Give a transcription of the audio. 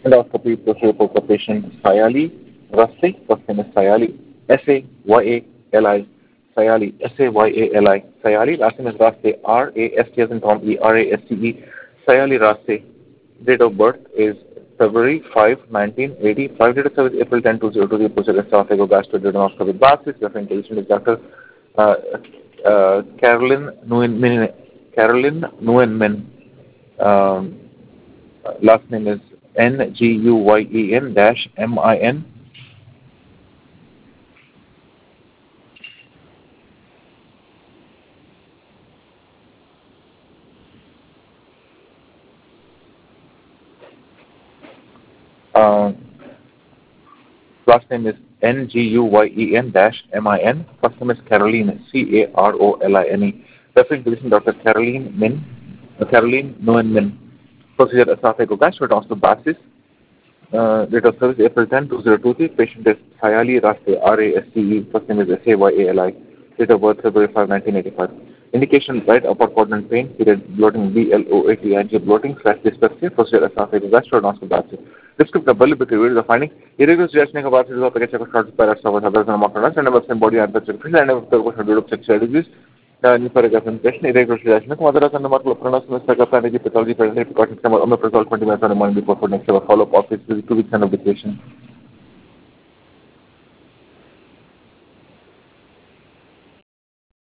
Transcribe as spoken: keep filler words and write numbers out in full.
Endoscopy procedure for the patient Sayali Rasti. First name is Sayali, S A Y A L I, Sayali, S A Y A L I, Sayali. Last name is Raste, R A S T as in Tom, E R A S T E, Sayali Raste. Date of birth is February fifth, nineteen eighty-five. Date of service April tenth, two thousand two. Procedure esophageal gastroduodenoscopic biopsy. Referring patient is Doctor uh, uh, Carolyn Nguyen, Carolyn Nguyen. Um, last name is N G U Y E N dash M I N. Uh, last name is N G U Y E N dash M I N. First name is Caroline, C A R O L I N E. Referring physician Doctor Caroline Min, uh, Caroline Nguyen Min. Procedure esophageal gastroduodenoscopic. Uh, date of service April tenth, two thousand twenty. Patient is Sayali Raste, R A S T E. First name is S A Y A L I. Date of birth February fifth, nineteen eighty-five. Indication right upper quadrant pain, period bloating, B L O A T I N G bloating slash dyspepsia. Procedure esophageal gastroduodenoscopic. Descriptive availability review the finding. Irregular suggestion of arthritis of package of short paragraphs of others and motor and of body and physical and of the question of sexual disease. New paragraph in question, irregular suggestion of others and the market of pronouncement, psychopathy, pathology, presentation, precautions, omeprazole, twenty minutes on the morning before for next follow-up office, two weeks and of vacation.